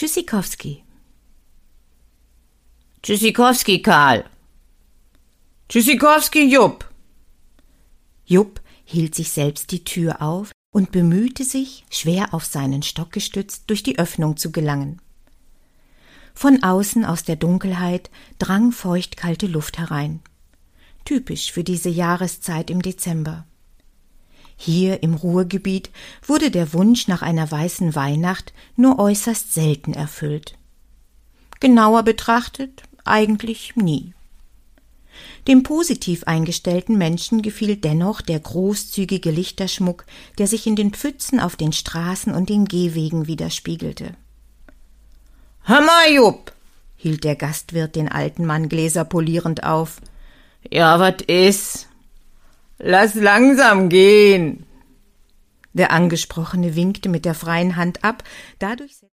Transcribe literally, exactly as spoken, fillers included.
Tschüssikowski. Tschüssikowski, Karl. Tschüssikowski, Jupp. Jupp hielt sich selbst die Tür auf und bemühte sich, schwer auf seinen Stock gestützt, durch die Öffnung zu gelangen. Von außen aus der Dunkelheit drang feuchtkalte Luft herein. Typisch für diese Jahreszeit im Dezember. Hier im Ruhrgebiet wurde der Wunsch nach einer weißen Weihnacht nur äußerst selten erfüllt. Genauer betrachtet eigentlich nie. Dem positiv eingestellten Menschen gefiel dennoch der großzügige Lichterschmuck, der sich in den Pfützen auf den Straßen und den Gehwegen widerspiegelte. »Hör mal, Jupp«, hielt der Gastwirt den alten Mann gläserpolierend auf. »Ja, wat is? Lass langsam gehen.« Der Angesprochene winkte mit der freien Hand ab, dadurch